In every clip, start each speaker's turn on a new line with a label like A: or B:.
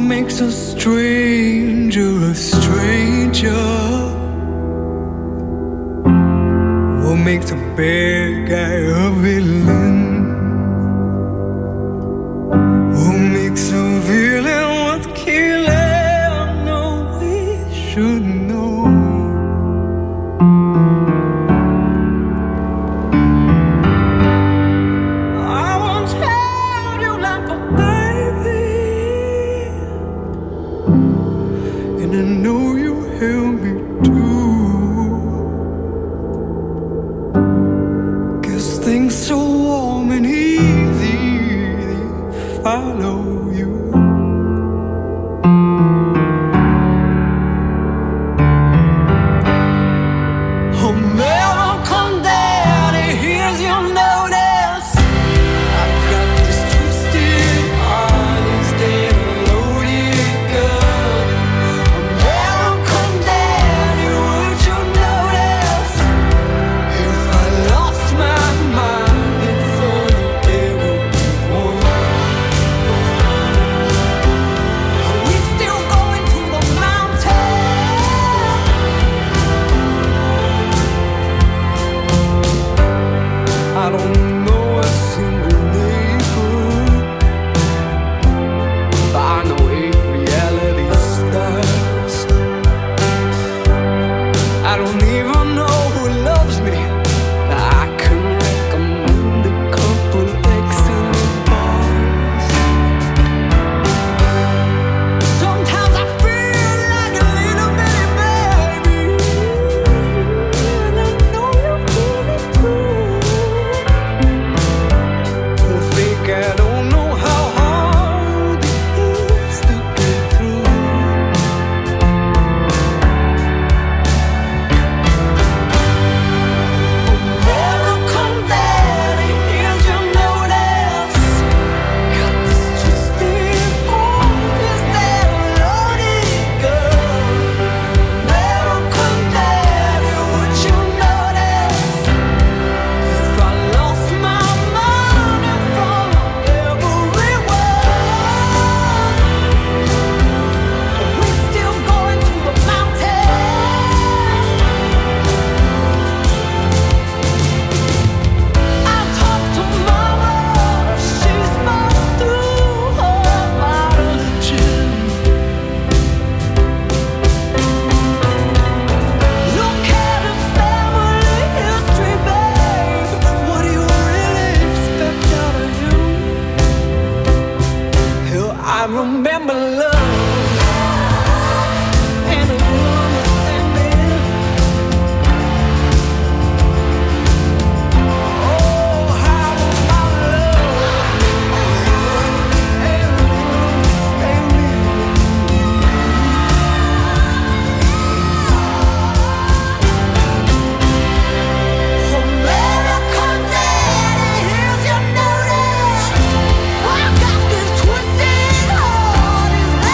A: makes a stranger a stranger? What makes a bad guy a villain? What makes a villain worth killing? No, we should know. I won't tell you like a baby, and I know you help me too. 'Cause things so warm and easy, they follow you. Oh, never come down, and here's your notice. I've got this twisted heart instead of loaded gun. Oh, never come down, and would you notice if I lost my mind in front of everyone? Are we still going to the mountain? I don't know a single neighbor, but I know 8 reality stars. I don't even know who loves me, but I can recommend a couple excellent bars. Sometimes I feel like a little bitty baby, and I know you feel it too. Don't think I don't know how hard it is to get through. Never come down, and here's your notice. Got this twisted heart instead of loaded gun. Never come down, and would you notice if I lost my mind in front of everyone? Are we still going to the mountain? I talked to Mama, she spoke through her bottle of gin. Look at his family history, babe. What do you really expect out of him? Hell, I remember love and a understanding. Oh, how about love and understanding? America, Daddy, here's your notice. I got this twisted heart.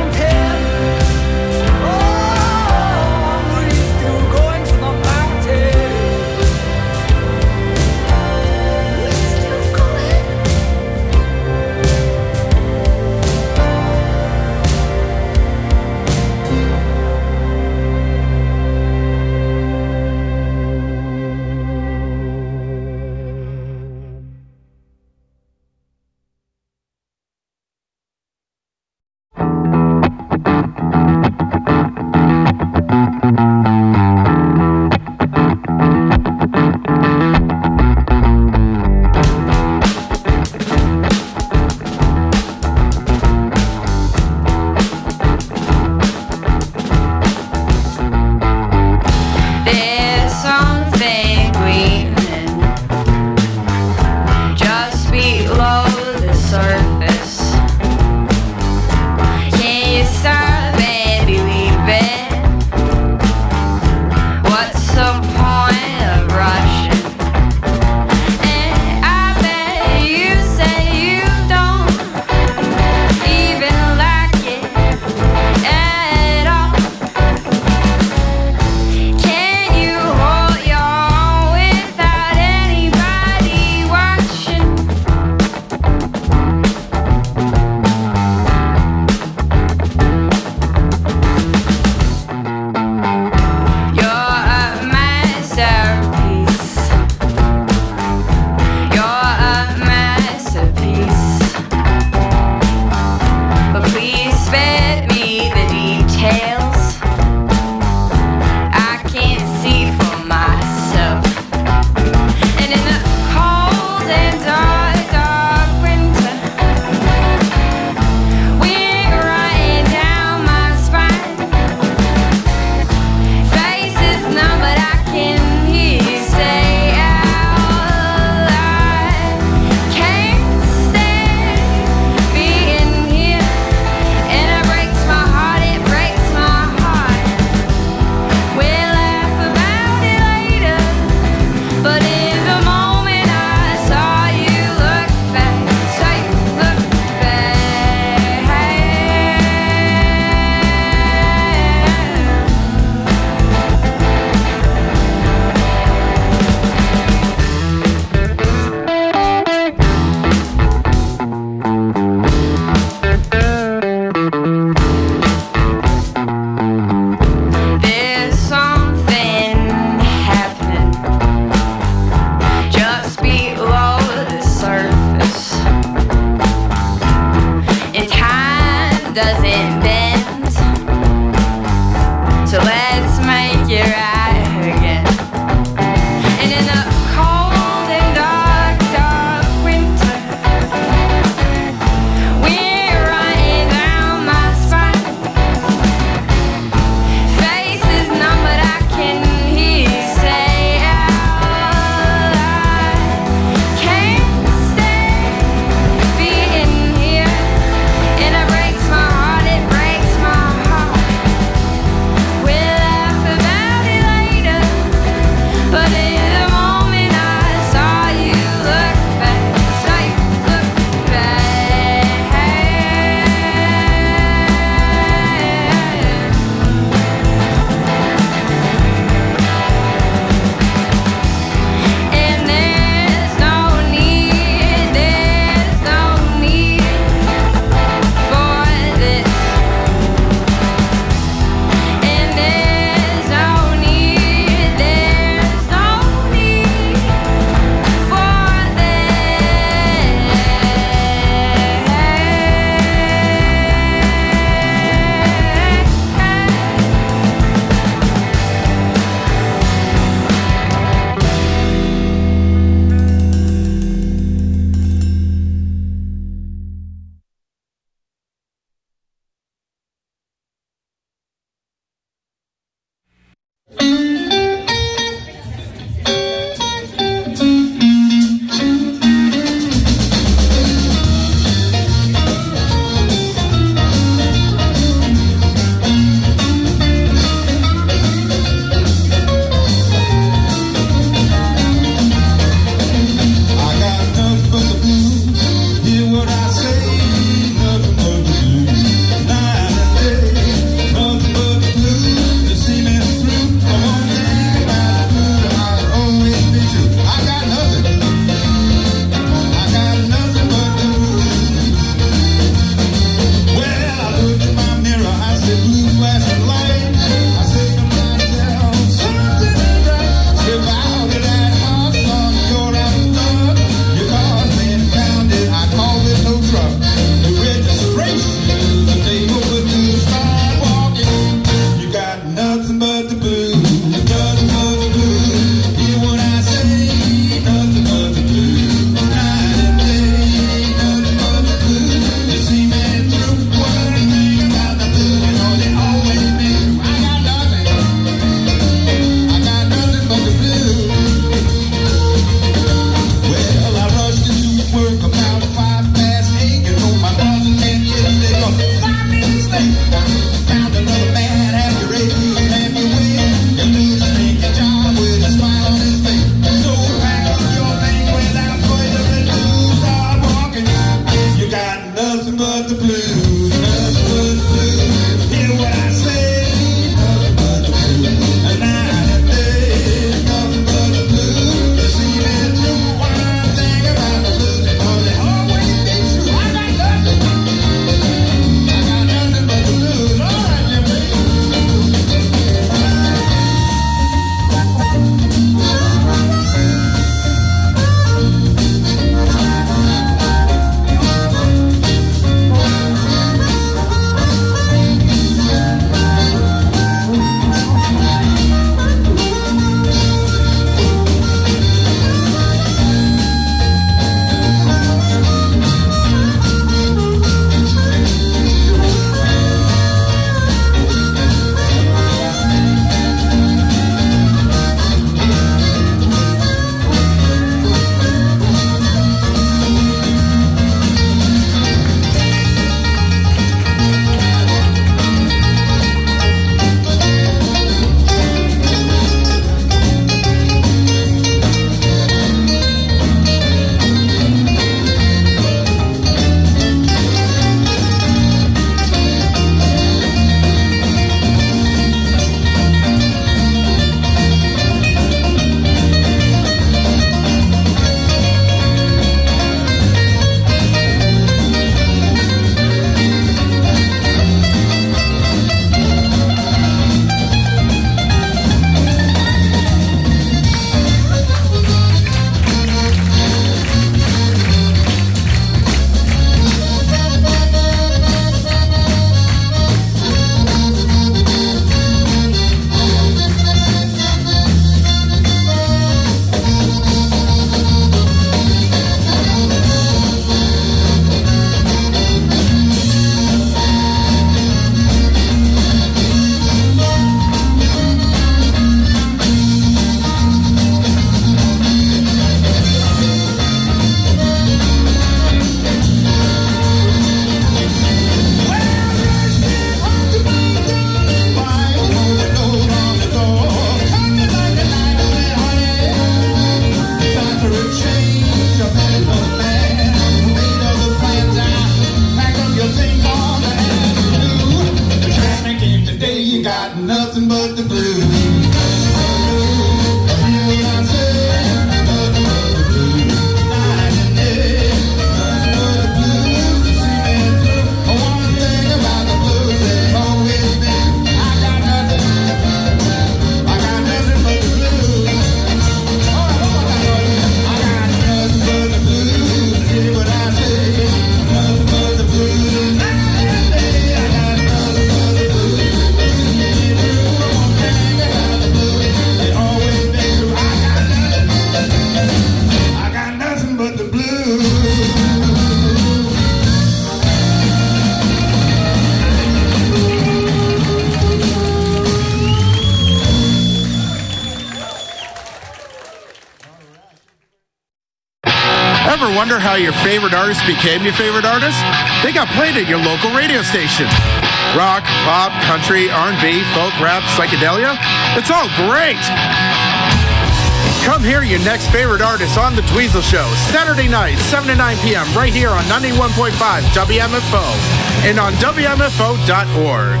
B: Ever wonder how your favorite artist became your favorite artist? They got played at your local radio station. Rock, pop, country, R&B, folk, rap, psychedelia. It's all great. Come hear your next favorite artist on The Dweezil Show, Saturday night, 7 to 9 p.m., right here on 91.5 WMFO and on WMFO.org.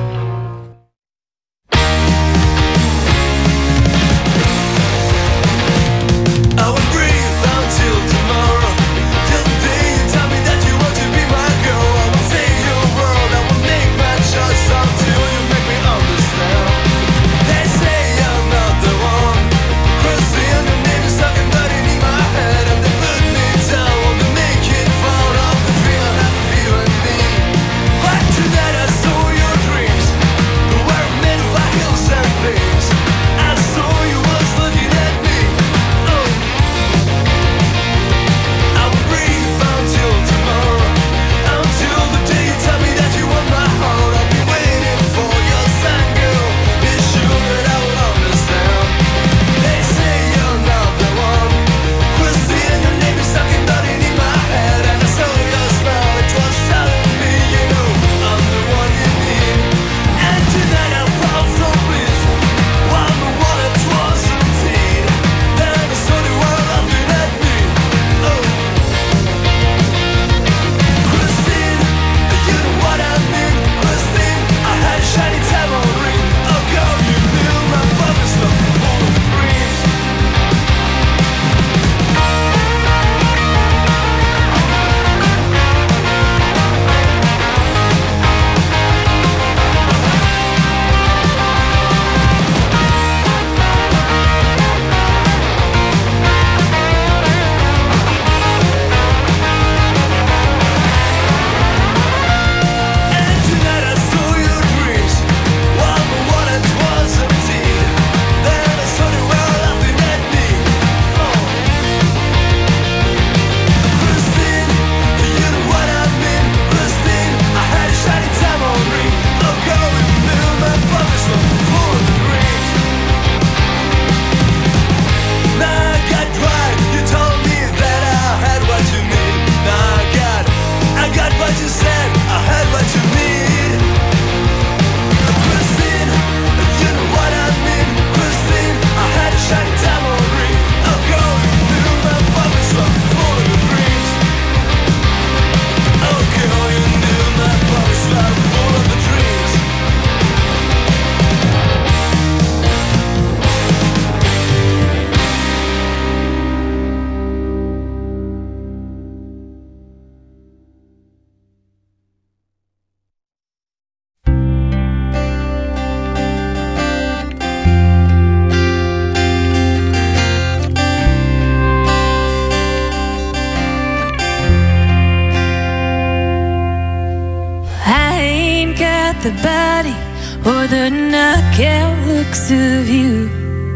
C: The body or the knockout looks of you.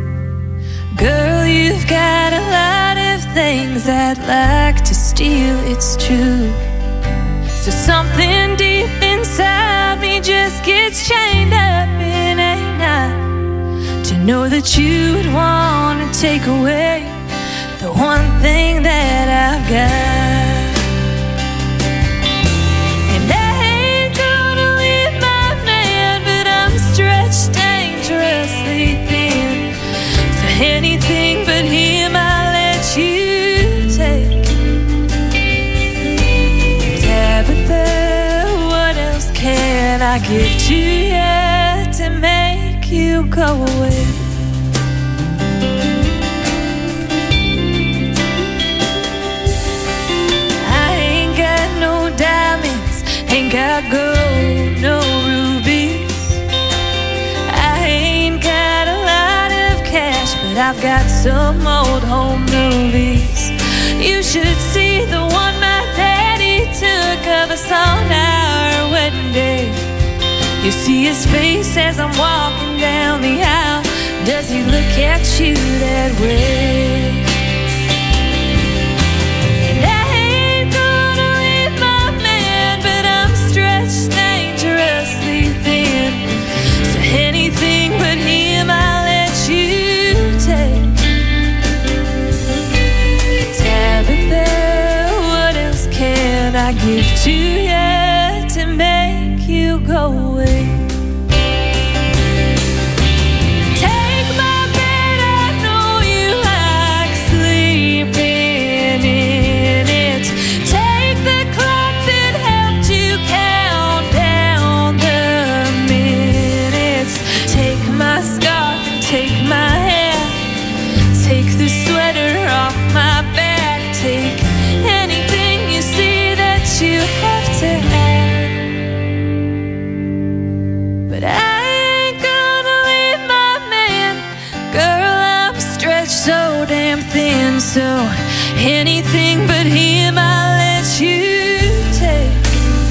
C: Girl, you've got a lot of things I'd like to steal, it's true. So something deep inside me just gets chained up in a knot, to know that you would want to take away the one thing that I've got. Dangerously thin, so anything but him I'll let you take. Tabitha, what else can I give to you to make you go away? I ain't got no diamonds, ain't got gold, no rubies. But I've got some old home movies. You should see the one my daddy took of us on our wedding day. You see his face as I'm walking down the aisle. Does he look at you that way? And I ain't gonna leave my man, but I'm stretched dangerously thin. So anything but him I'll let you take. Tabitha, I give to you to make you go away? Take my bed, I know you like sleeping in it. Take the clock that helped you count down the minutes. Take my scarf and take my hair. Take the sweater off my back. Take anything you see that you have to have. But I ain't gonna leave my man. Girl, I'm stretched so damn thin. So anything but him I'll let you take.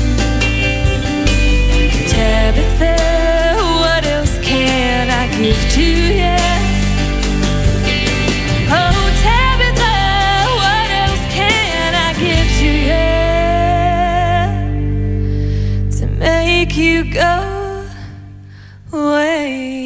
C: Tabitha, what else can I give to you? Oh, Tabitha, what else can I give to you to make you go away?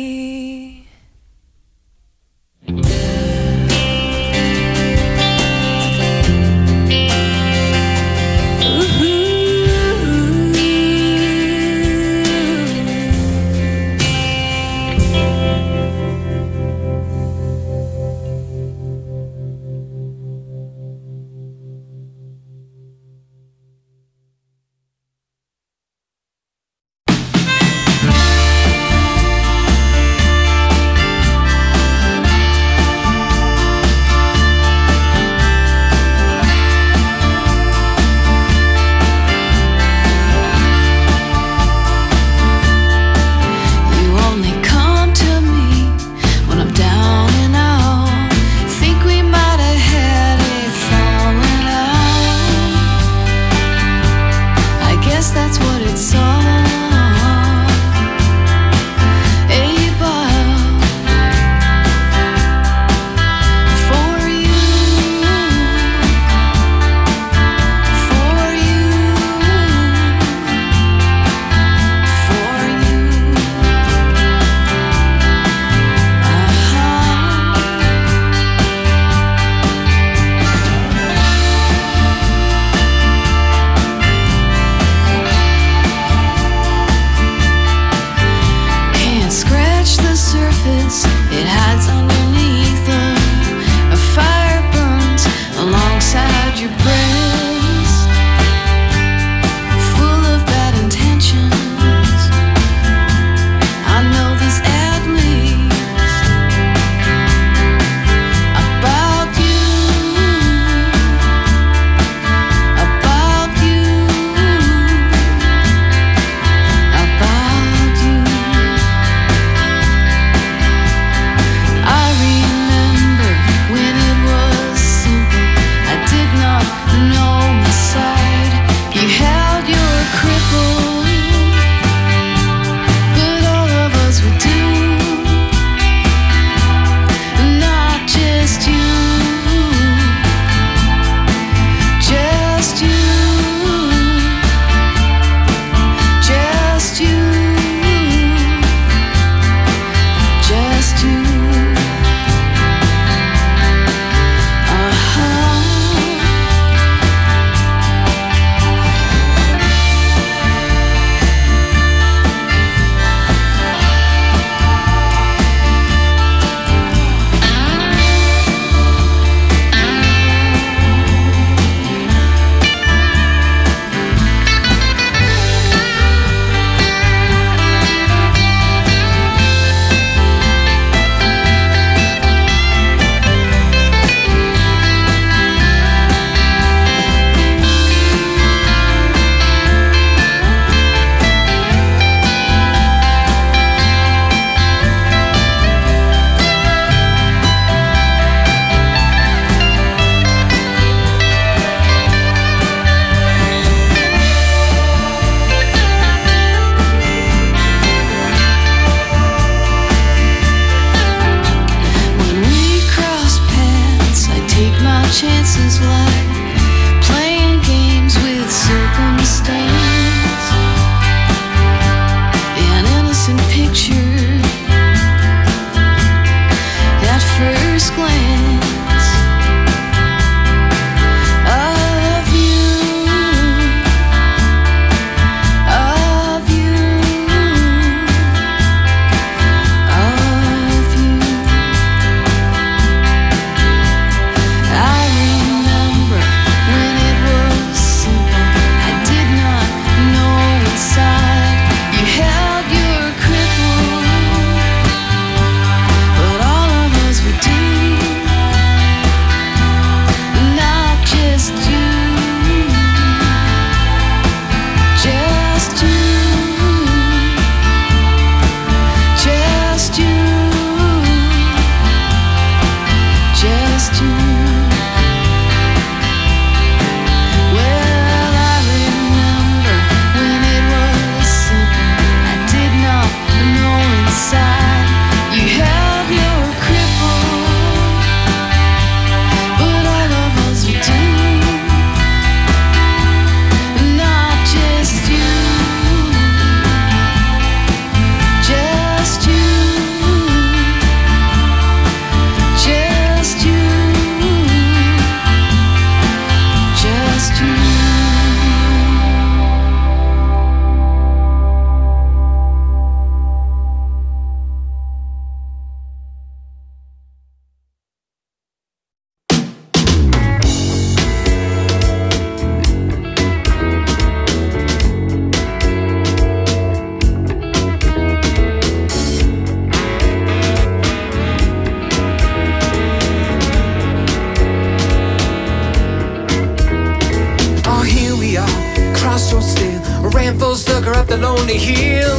A: my short still, ran full sucker up the lonely hill.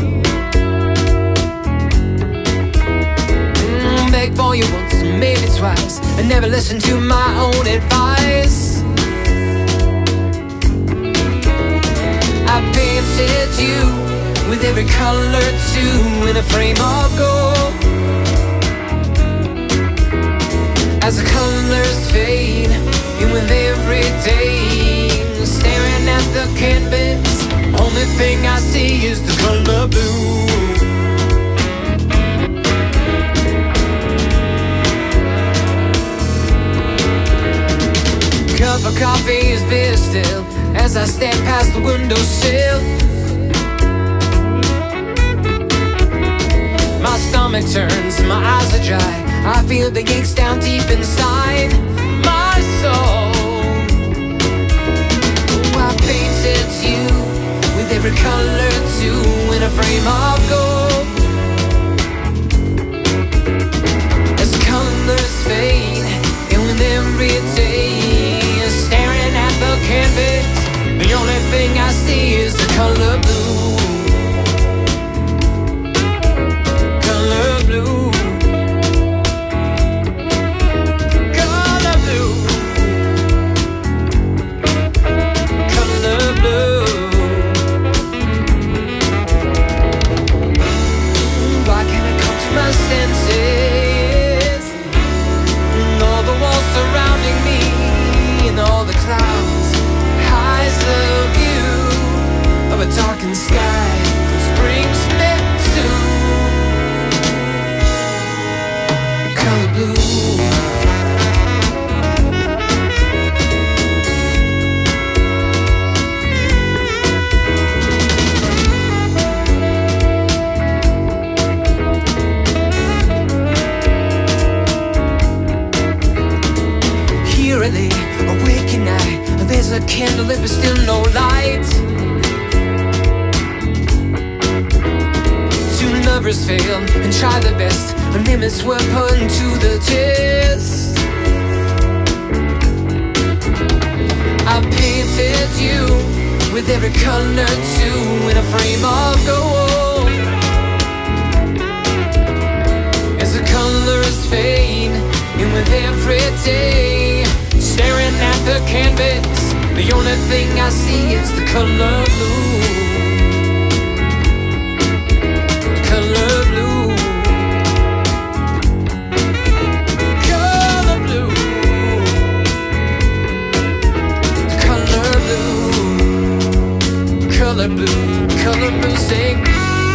A: Begged for you once, maybe twice, and never listened to my own advice. I painted you with every color too in a frame of gold. As the colors fade, and with every day, staring at the canvas, only thing I see is the color blue. Cup of coffee is bitter still as I step past the windowsill. My stomach turns and my eyes are dry. I feel the aches down deep inside my soul. I painted you with every color too in a frame of gold. As the colors fade, and with every day, staring at the canvas, the only thing I see is the color blue. Color blue. Color blue. Color blue. Why can't I come to my senses? And all the walls surrounding me, and all the clouds hides the view of a darkened sky, which brings me to color blue. Here I lay, awake at night. There's a candle lit but still no light. Two lovers fail and try their best. Limits were put to the test. I painted you with every color too in a frame of gold. As the colors fade, and with every day, staring at the canvas, the only thing I see is the color blue. Color blue. Color blue. Color blue. Color blue. Color blue. Sing.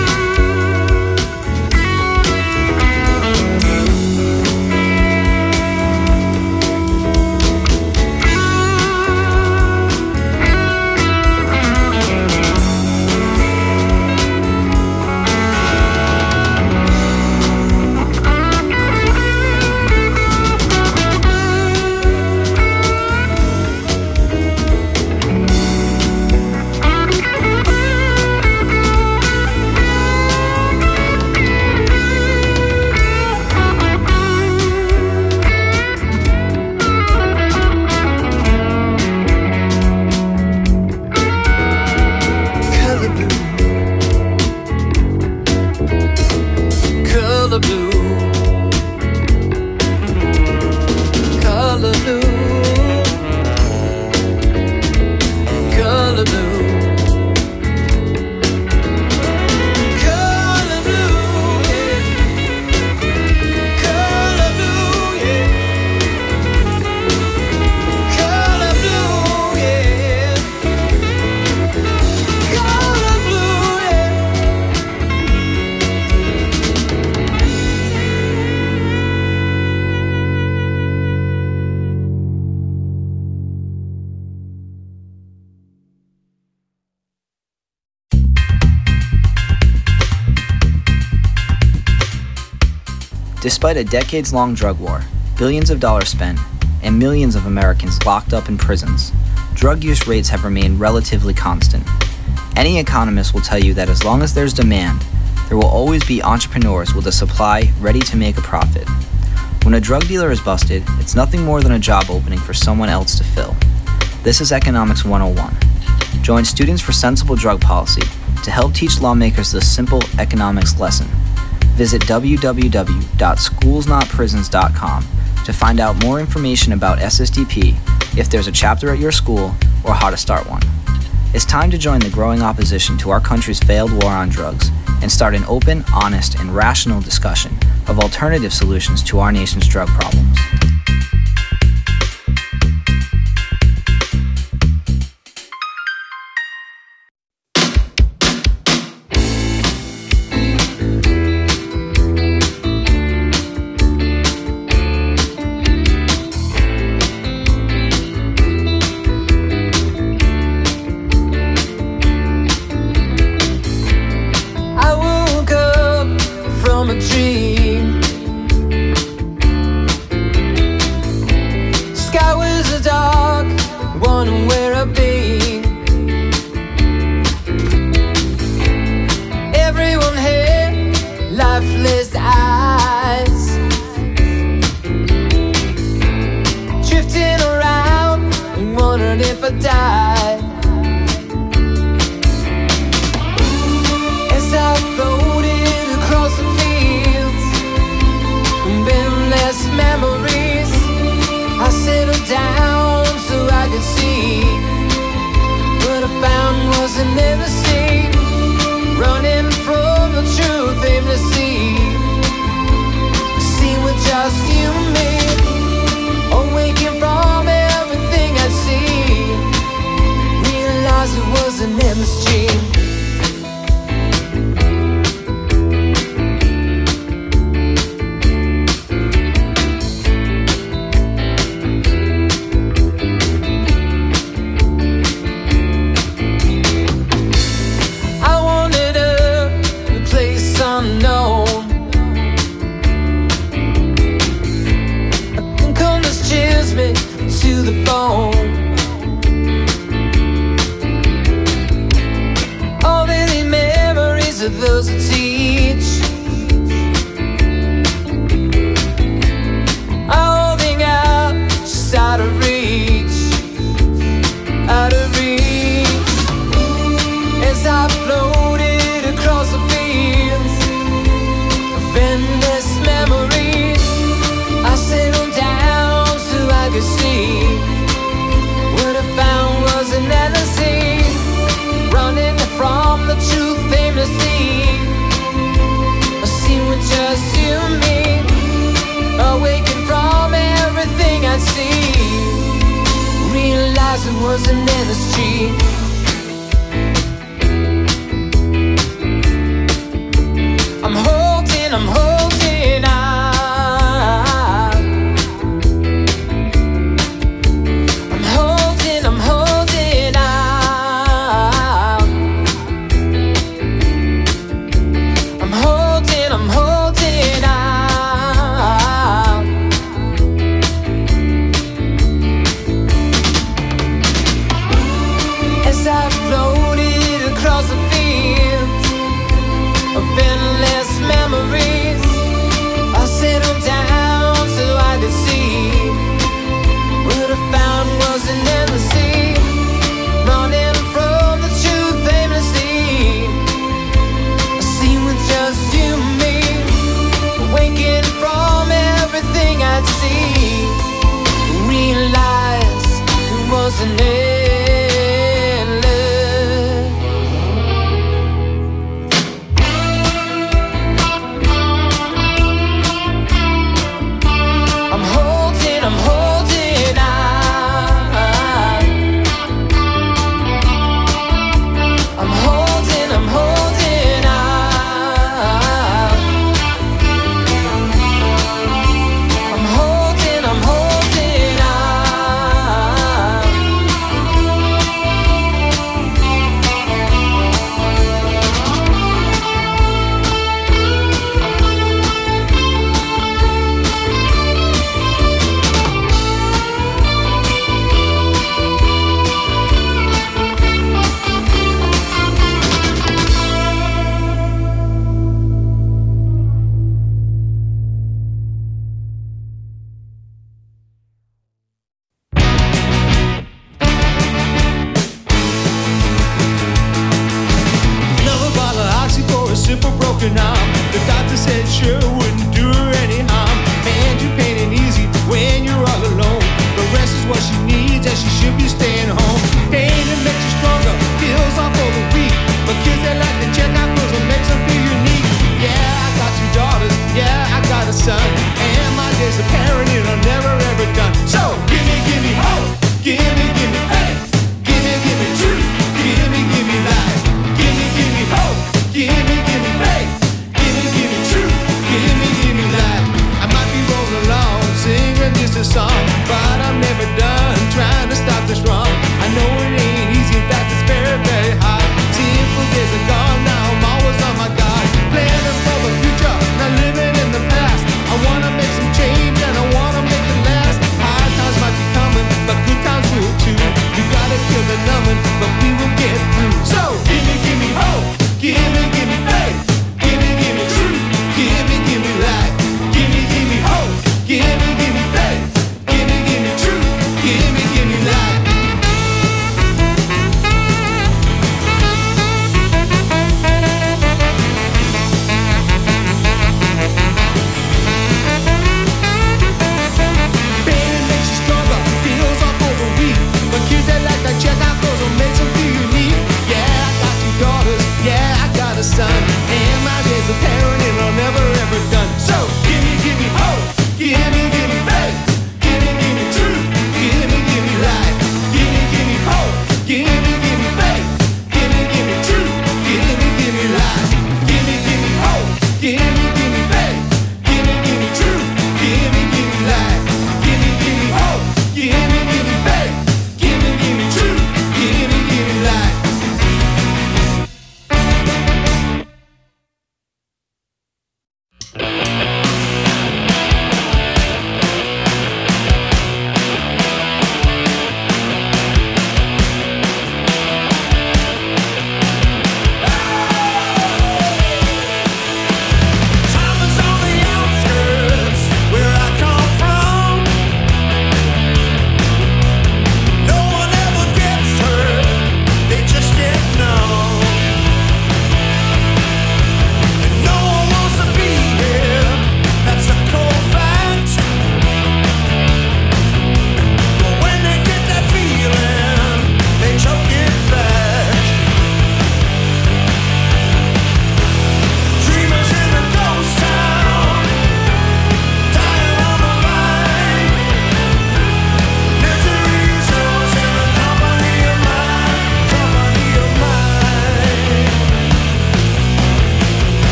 D: Despite a decades-long drug war, billions of dollars spent, and millions of Americans locked up in prisons, drug use rates have remained relatively constant. Any economist will tell you that as long as there's demand, there will always be entrepreneurs with a supply ready to make a profit. When a drug dealer is busted, it's nothing more than a job opening for someone else to fill. This is Economics 101. Join Students for Sensible Drug Policy to help teach lawmakers this simple economics lesson. Visit www.schoolsnotprisons.com to find out more information about SSDP, if there's a chapter at your school, or how to start one. It's time to join the growing opposition to our country's failed war on drugs and start an open, honest, and rational discussion of alternative solutions to our nation's drug problems.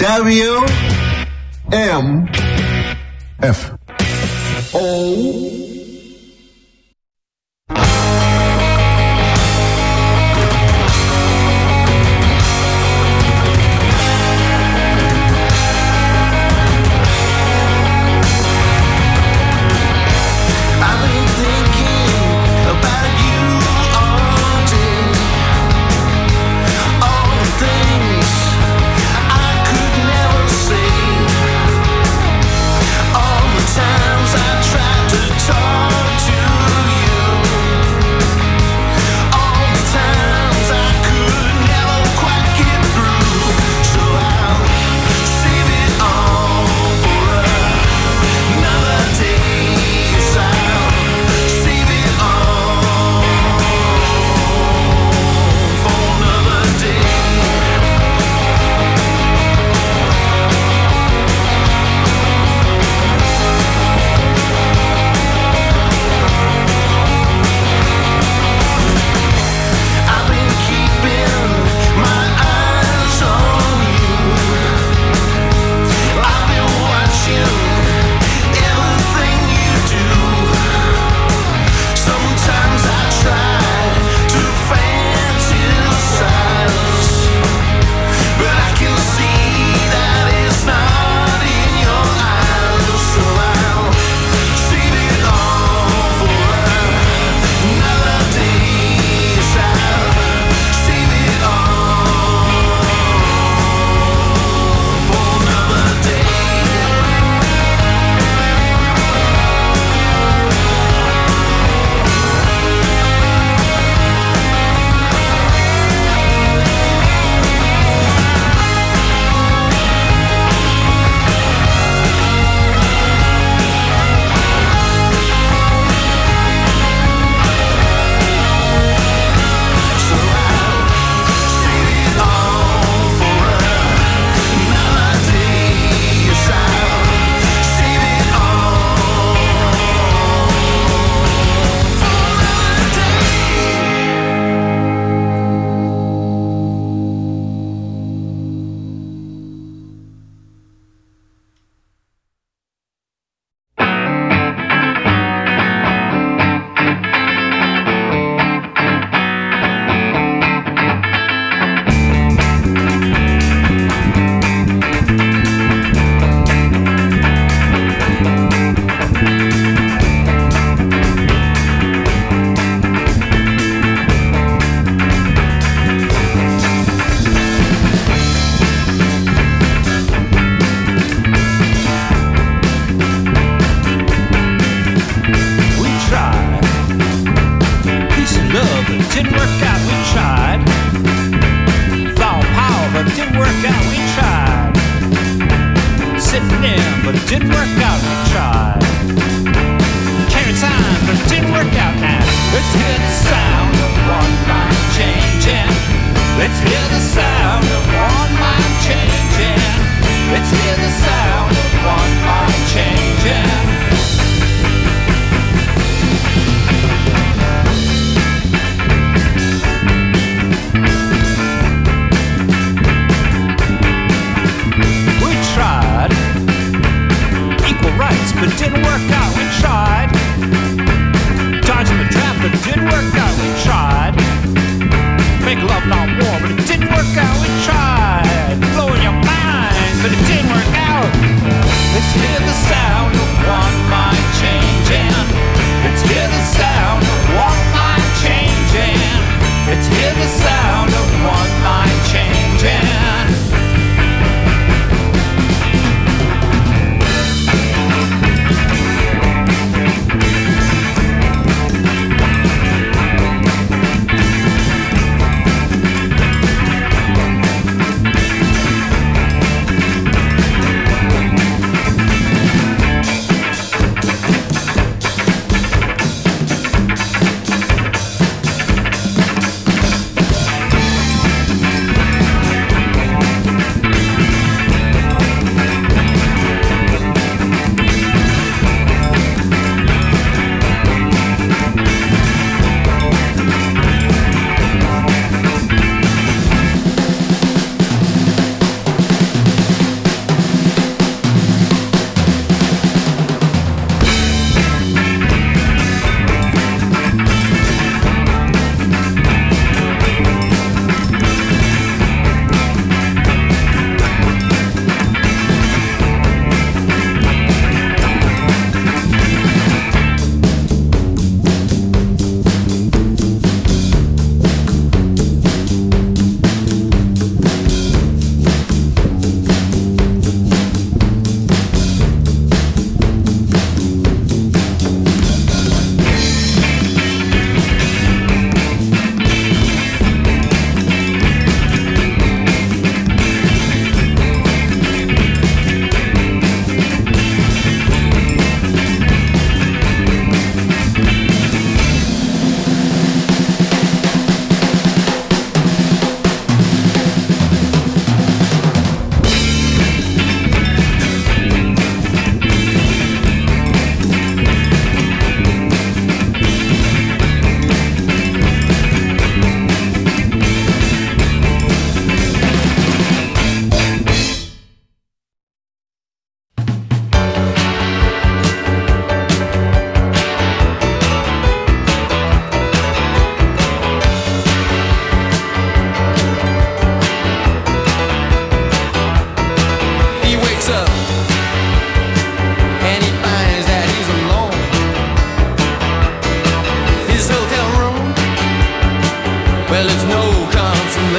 E: WMFO.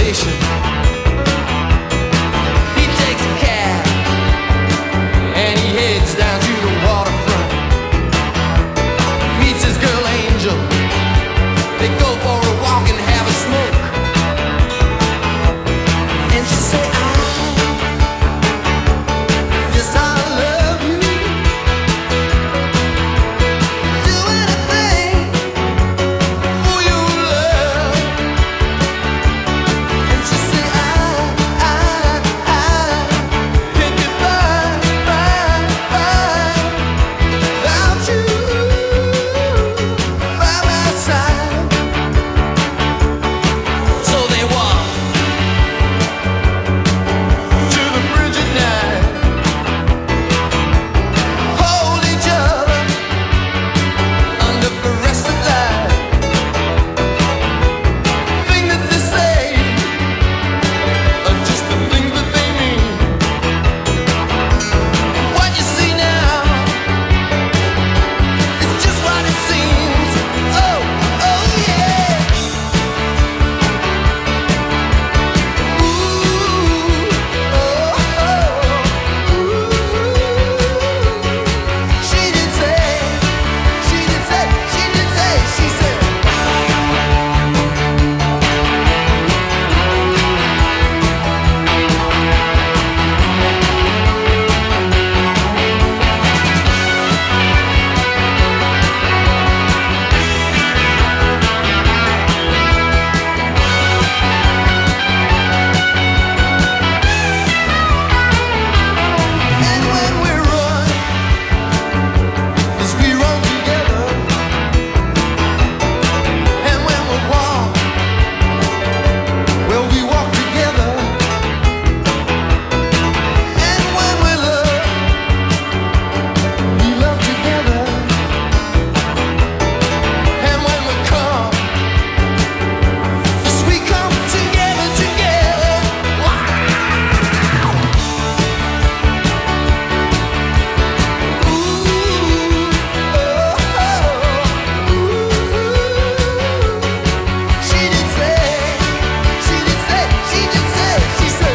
A: station. He takes a cab and he heads down to the waterfront. Meets his girl Angel. They go for a walk and have a smoke. And she say, yes, I love you. Do anything for your love. And she say, can't get by without you by my side. So they walk to the bridge at night, hold each other under fluorescent light. Thing that they say are just the things that they mean. What you see now is just what it seems. Oh, oh yeah. Ooh, oh, oh, ooh. She did say, she did say, she did say, she said. And when we run, yes, we run together. And when we walk, well, we walk together. And when we love together. And when we come, yes, we come together, together. Wow. She did say, she did say, she did say, she said.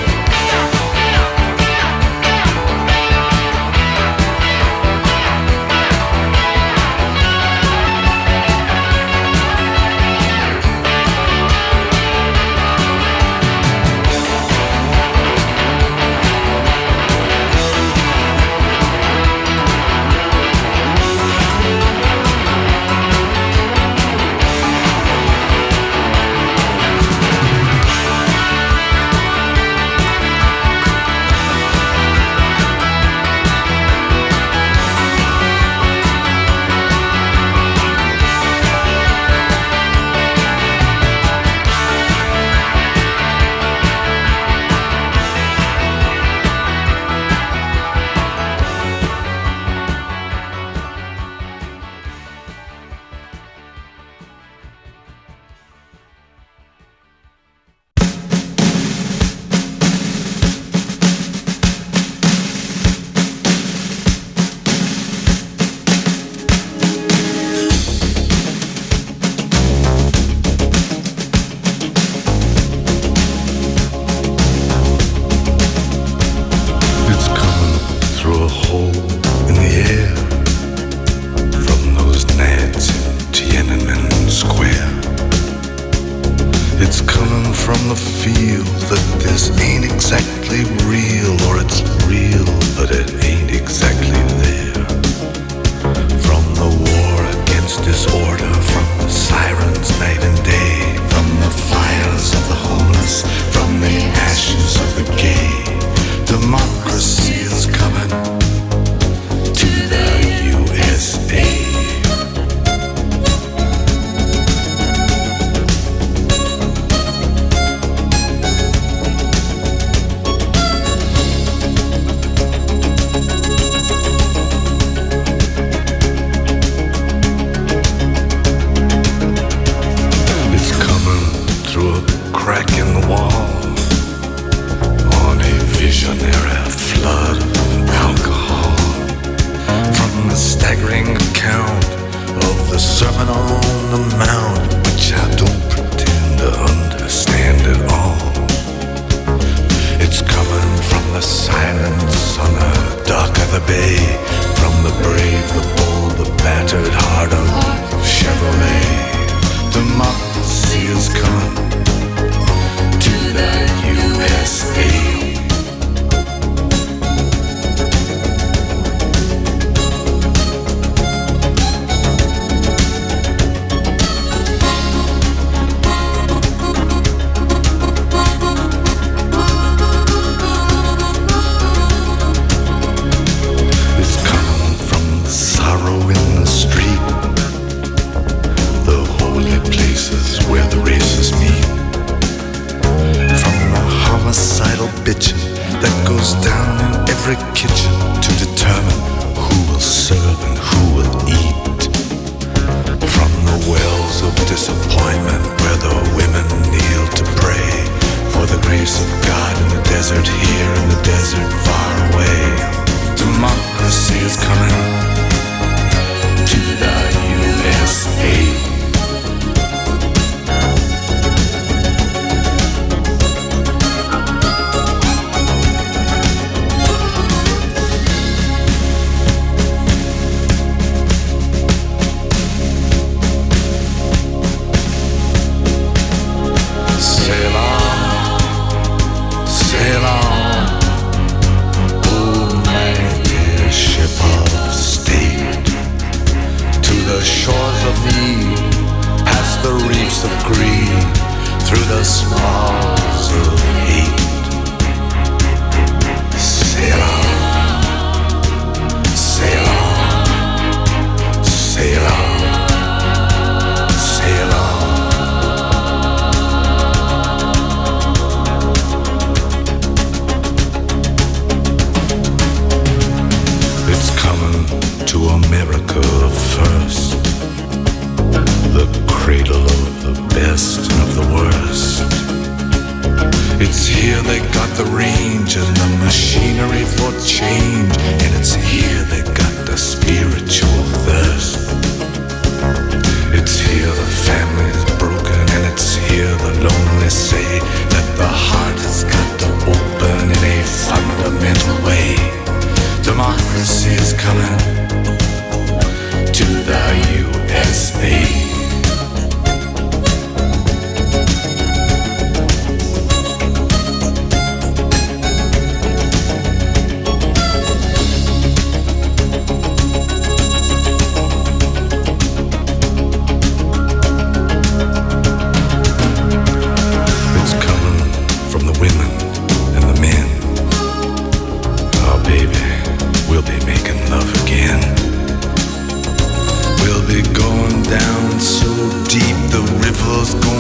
E: It's coming through a hole in the air from those nads in Tiananmen Square. It's coming from the feel that this ain't exactly real, or it's real, but it ain't exactly there. From the war against disorder, from the sirens night and day, from the fires of the homeless, from the ashes of the gay. Democracy is coming to the USA. It's coming through a crack in the wall on a visionary flood of alcohol. From the staggering account of the Sermon on the Mount, which I don't pretend to understand at all. the silence on the dock of the bay, from the brave, the bold, the battered heart of Chevrolet. Democracy is coming to the USA. Bitchin' that goes down in every kitchen to determine who will serve and who will eat. From the wells of disappointment where the women kneel to pray for the grace of God in the desert here, in the desert far away. Democracy is coming to the USA. Through the smiles of hate, sail on, sail on, sail on, sail on. It's coming to America first, the cradle of the best and of the worst. It's here they got the range and the machinery for change, and it's here they got the spiritual thirst. It's here the family's broken, and it's here the lonely say that the heart has got to open in a fundamental way. Democracy is coming to the USA. Down so deep, the river's going